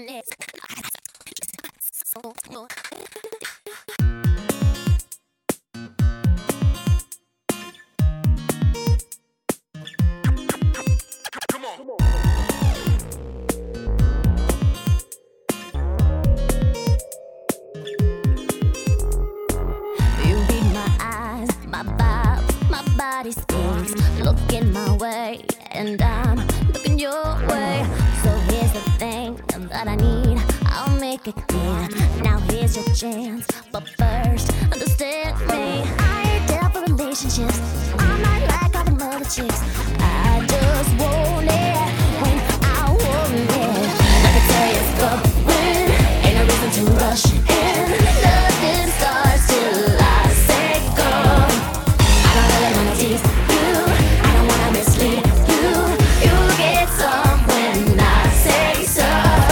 Body speaks, looking my way, and I'm looking your way. So here's the thing that I need, I'll make it clear. Now here's your chance, but first, understand me. I ain't down for relationships, I'm not like all the other chicks. I just want it when I want it. Like I tell you, it's going, ain't no reason to rush in. Nothing starts till I say go. I don't really wanna tease you, I don't wanna mislead you. You get some when I say so.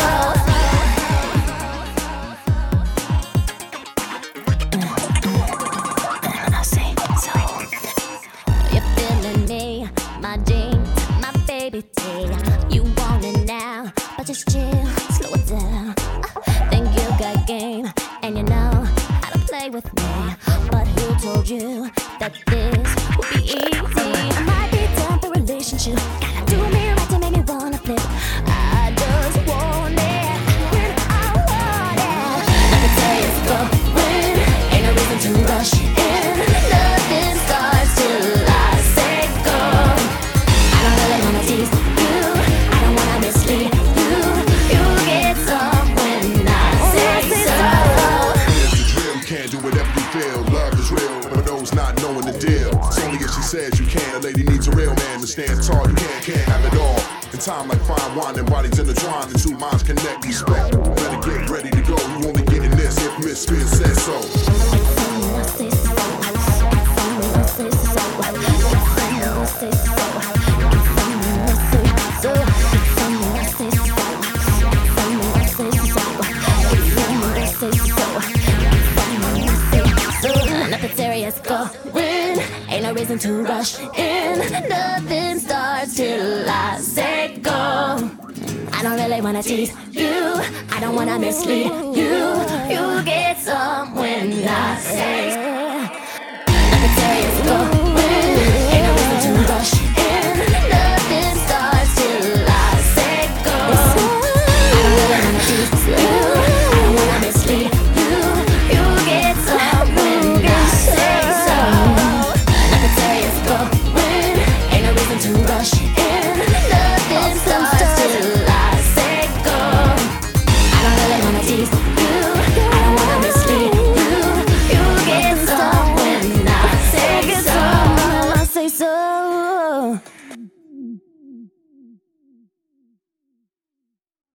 When I say so. You're feeling me, my jeans, my baby tea. You want it now, but just chill, slow it down. Think you got game, and you know how to play with me. But who told you that this would be easy? I might be down for a relationship, gotta do me right to make me wanna flip. I just want it when I want it. Like I tell you, it's going, ain't no reason to rush in. Nothing starts till I say go. I don't really wanna tease you, I don't wanna mislead you. You get some when I say so. Here's the drill, you can't do whatever you feel. Love is real, but those not knowing the deal. It's only if she says you can. A lady needs a real man to stand tall. You can't have it all. In time like fine wine and bodies intertwined, the two minds connect. Respect, better get ready to go. You only getting this if Miss Spears says so. Nothing serious going, ain't no reason to rush in. Nothing starts till I say go. I don't really wanna tease you, I don't wanna mislead you. You get some when I say